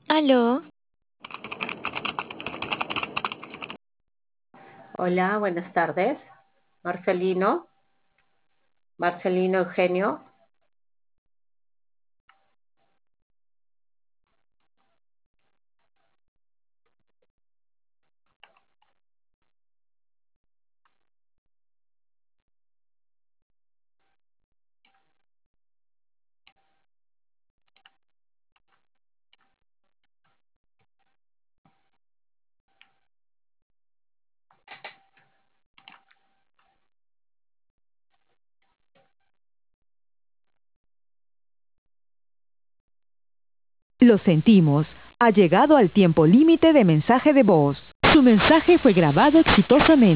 Aló, Hola, buenas tardes. Marcelino, Marcelino Eugenio. Lo sentimos. Ha llegado al tiempo límite de mensaje de voz. Su mensaje fue grabado exitosamente.